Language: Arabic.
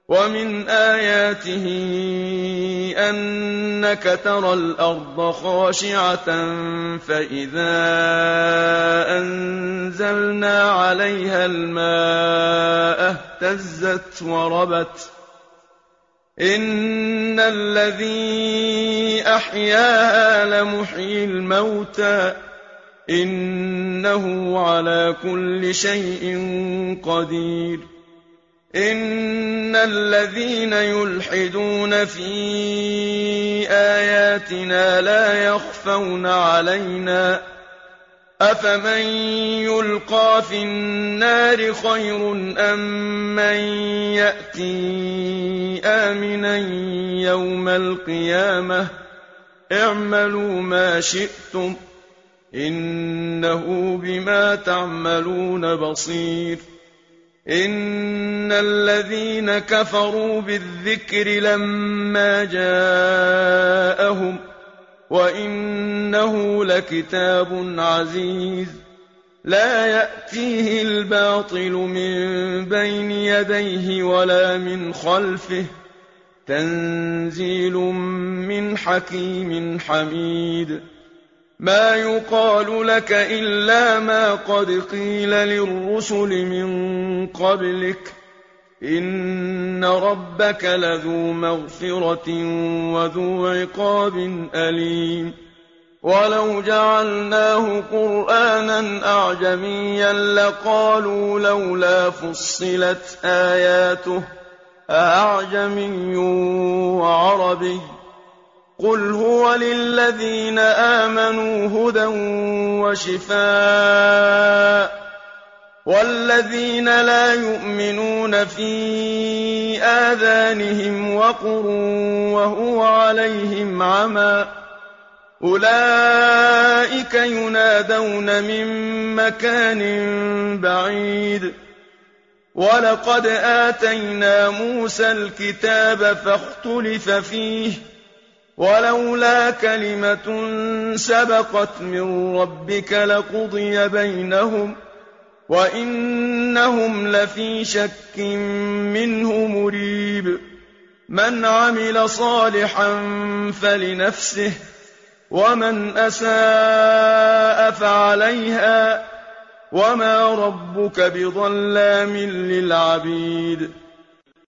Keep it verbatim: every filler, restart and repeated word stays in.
ومن آياته أنك ترى الأرض خاشعة فإذا أنزلنا عليها الماء اهتزت وربت إن الذي أحياها لمحيي الموتى إنه على كل شيء قدير إن الذين يلحدون في آياتنا لا يخفون علينا أفمن يلقى في النار خير أم من يأتي آمنا يوم القيامة اعملوا ما شئتم إنه بما تعملون بصير إن الذين كفروا بالذكر لما جاءهم وإنه لكتاب عزيز لا يأتيه الباطل من بين يديه ولا من خلفه تنزيل من حكيم حميد ما يقال لك إلا ما قد قيل للرسل من قبلك إن ربك لذو مغفرة وذو عقاب أليم ولو جعلناه قرآنا أعجميا لقالوا لولا فصلت آياته أعجمي وعربي قل هو للذين آمنوا هدى وشفاء والذين لا يؤمنون في آذانهم وقر وهو عليهم عمى أولئك ينادون من مكان بعيد ولقد آتينا موسى الكتاب فاختلف فيه ولولا كلمة سبقت من ربك لقضي بينهم وإنهم لفي شك منه مريب من عمل صالحا فلنفسه ومن أساء فعليها وما ربك بظلام للعبيد